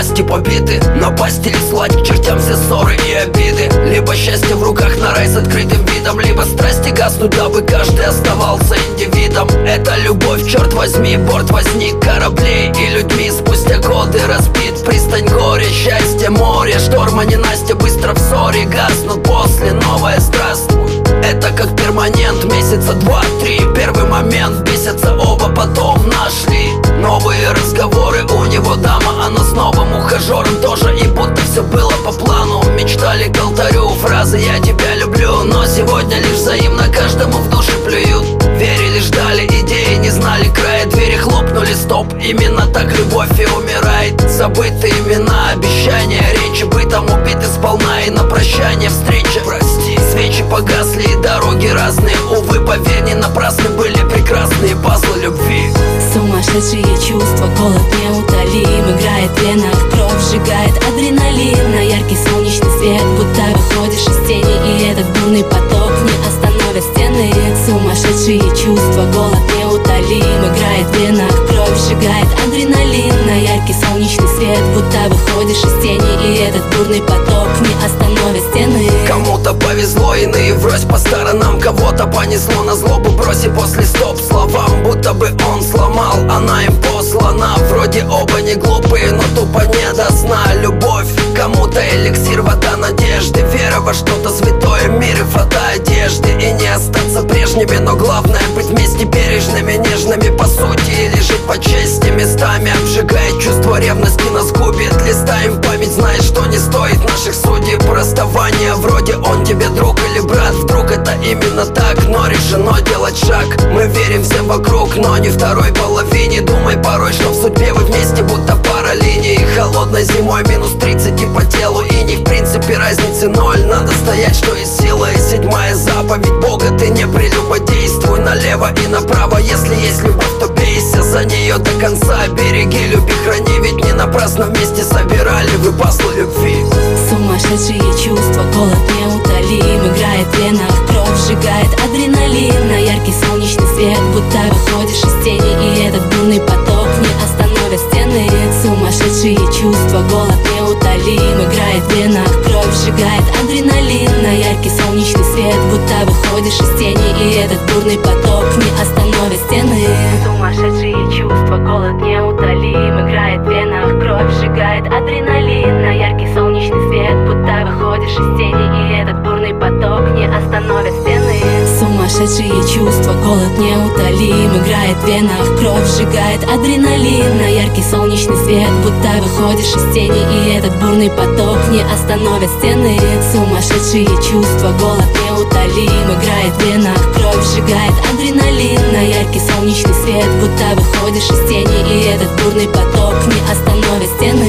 страсти побиты. Напасть или слать к чертям все ссоры и обиды. Либо счастье в руках на рай с открытым видом, либо страсти гаснуть, дабы каждый оставался индивидом. Это любовь, черт возьми, борт возник кораблей и людьми. Спустя годы разбит пристань, горе, счастье, море, шторма, ненастья, быстро в ссоре гаснут, после новое здравствуй. Это как перманент, месяца 2-3. Первый момент, бесятся оба, потом нашли новые разговоры. У него дама, она с новым ухажером тоже. И будто все было по плану. Мечтали к алтарю фразы «я тебя люблю», но сегодня лишь взаимно каждому в душе плюют. Верили, ждали идеи, не знали края, двери хлопнули, стоп. Именно так любовь и умирает. Забыты имена, обещания, речи бытом убиты сполна. И на прощание встреча, прости, свечи погасли и дороги разные. Увы, поверь, не напрасны были прекрасные пазлы любви. Сумасшедшие чувства, голод неутолим. Играет в венах кровь, сжигает адреналин. На яркий солнечный свет, будто выходишь из тени. И этот бурный поток не остановит стены. Сумасшедшие чувства, голод неутолим. Играет в венах кровь, сжигает адреналин. На яркий солнечный свет, будто выходишь из тени. И этот бурный поток не остановит стены. Кому-то повезло, иные врозь по сторонам. Кого-то понесло на злобу, броси после стоп словам. Будто бы он сломал, она им послана. Вроде оба не глупые, но тупо не до сна. Любовь, кому-то эликсир, вода надежды. Вера во что-то святое, мир и фото одежды. И не остаться прежними, но главное быть вместе бережными, нежными по сути. Или жить по чести, местами обжигает чувство ревности, нас губит. Листаем память, знаешь, что не стоит наших судеб. Расставание, вроде он тебе друг или брат. Вдруг это именно так, но решено делать шаг. Мы верим всем вокруг, но не второй половине. Думай порой, что в судьбе вы вместе, будто пара линий. Холодной зимой минус 30 и по телу иней. В принципе разницы ноль, надо стоять, что из силы. И седьмая заповедь Бога, ты не прелюбодействуй налево и направо. Если есть любовь, то бейся за нее до конца. Береги, люби, храни, ведь не напрасно вместе собирали вы пазлы любви. Сумасшедшие чувства, голод неутолим. Играет в венах кровь, сжигает адреналин. На яркий солнечный свет, будто выходишь из тени. И этот бурный поток не остановит стены. Сумасшедшие чувства, голод неутолим. Играет в венах кровь, сжигает адреналин. На яркий солнечный свет, будто выходишь из тени. И этот бурный поток не остановит стены. Сумасшедшие чувства, голод неутолим. Играет в венах кровь, сжигает адреналин. На яркий солнечный свет, будто выходишь из тени. И этот бурный поток не остановит стены. Сумасшедшие чувства, голод неутолим. Играет в венах кровь, сжигает адреналин. На яркий солнечный свет, будто выходишь из тени. И этот бурный поток не остановит стены. Сумасшедшие чувства, голод неутолим. Играет в венах кровь, сжигает адреналин. На яркий солнечный свет, будто выходишь из тени. И этот бурный поток не остановит стены.